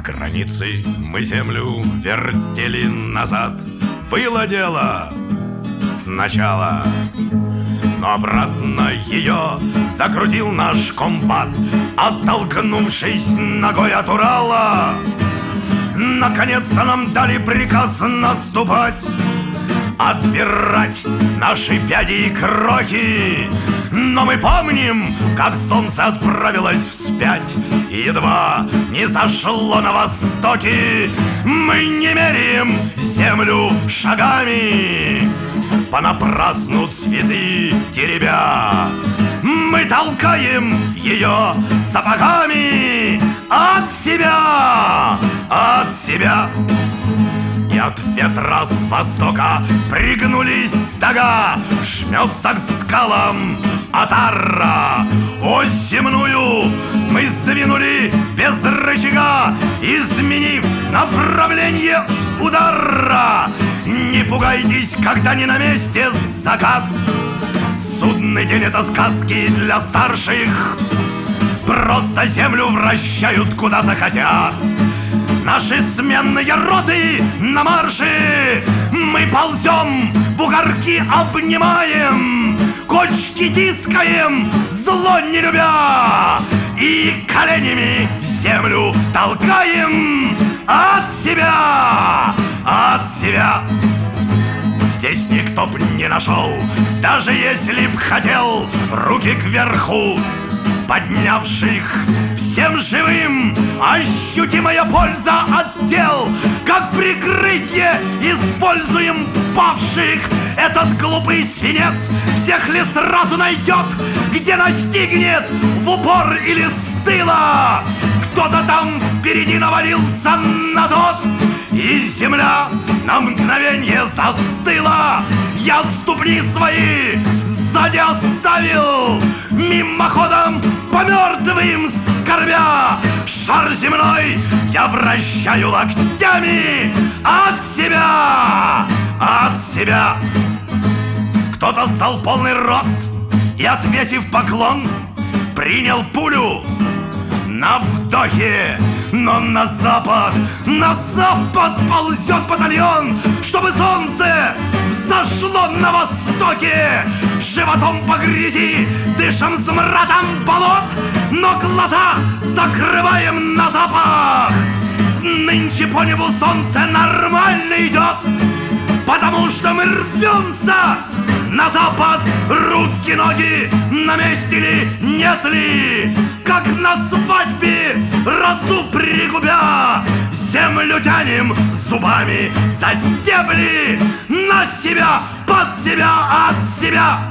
От границы мы землю вертели назад. Было дело сначала, но обратно ее закрутил наш комбат, оттолкнувшись ногой от Урала. Наконец-то нам дали приказ наступать, отбирать наши пяди и крохи. Но мы помним, как солнце отправилось вспять, и едва не зашло на востоке. Мы не меряем землю шагами, понапрасну цветы теребя. Мы толкаем ее сапогами от себя, от себя. И от ветра с востока пригнулись стога, жмется к скалам отара. Ось земную мы сдвинули без рычага, изменив направление удара. Не пугайтесь, когда не на месте закат. Судный день — это сказки для старших, просто землю вращают куда захотят. Наши сменные роты на марше, мы ползем, бугорки обнимаем, кочки тискаем, зло не любя, и коленями землю толкаем от себя, от себя. Здесь никто б не нашел, даже если б хотел, руки кверху поднявших. Всем живым ощутимая польза от тел, как прикрытие используем павших. Этот глупый свинец всех ли сразу найдет, где настигнет в упор или с тыла? Кто-то там впереди навалился на тот, и земля на мгновенье застыла. Я ступни свои сзади оставил, мимоходом по мертвым скорбя. Шар земной я вращаю локтями от себя, от себя. Кто-то стал в полный рост и, отвесив поклон, принял пулю на вдохе. Но на запад ползет батальон, чтобы солнце взошло на востоке. Животом по грязи, дышим смрадом болот, но глаза закрываем на запах. Нынче по небу солнце нормально идет, потому что мы рвемся на запад. Руки, ноги на месте ли, нет ли? Как на свадьбе, росу пригубя, землю тянем зубами за стебли. На себя, под себя, от себя.